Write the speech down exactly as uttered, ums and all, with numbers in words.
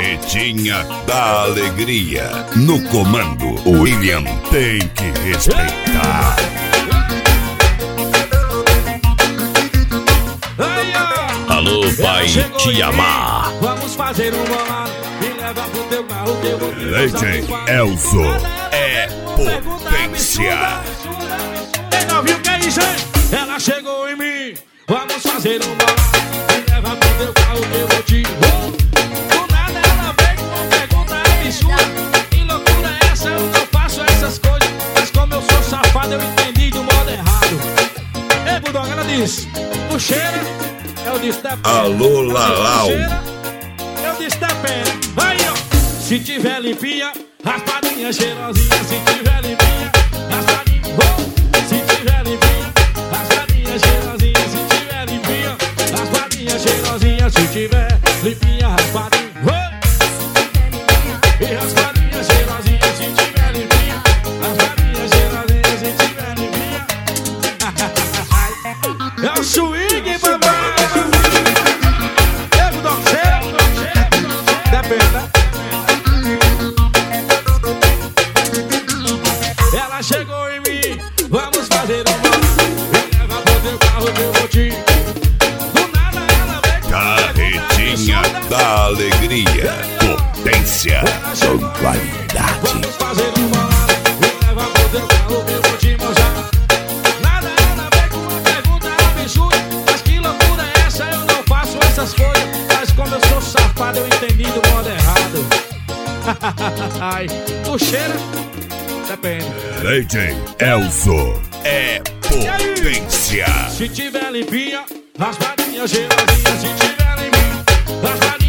Carretinha da Alegria. No comando, o William tem que respeitar. Alô, pai, te amar. Vamos fazer um bolado. Me leva pro teu carro que eu vou te D J Elzo é potência. Ei, não viu o que é isso, hein? Ela chegou em mim. Vamos fazer um bolado. Me leva pro teu carro que eu vou te... Do nada ela vem com uma pergunta absurda. Que loucura é essa? Eu não faço essas coisas. Mas como eu sou safado, eu entendi de um modo errado. Ei, Budog, ela disse: tu cheira? Eu disse: depende. Alô, Lalau. Eu disse: depende. Aí, ó. Se tiver limpinha, raspadinha cheirosinha. Se tiver limpinha, raspadinha. Oh. Se tiver limpinha, raspadinha cheirosinha. Se tiver limpinha, raspadinha cheirosinha. Se tiver limpinha, raspadinha. Oh. E raspadinha cheirosinha. Se tiver limpinha, raspadinha cheirosinha. Se tiver limpinha. É o swing, papai. É o Budog, cheira. Depende, né? Ela chegou em mim, vamos fazer um bolado. Me leva pro teu carro que eu vou te... Do nada ela vem com Carretinha da Alegria. Potência com qualidade. vamos fazer um bolado. Me leva pro teu carro que eu vou te mostrar. Nada ela vem com uma pergunta absurda. Mas que loucura é essa? Eu não faço essas coisas. Mas como eu sou safado, eu entendi do modo errado. Ai, tu cheira? Depende. D J Elzo é potência. Se tiver limpinha, raspadinha cheirosinha. Se tiver limpinha, raspadinha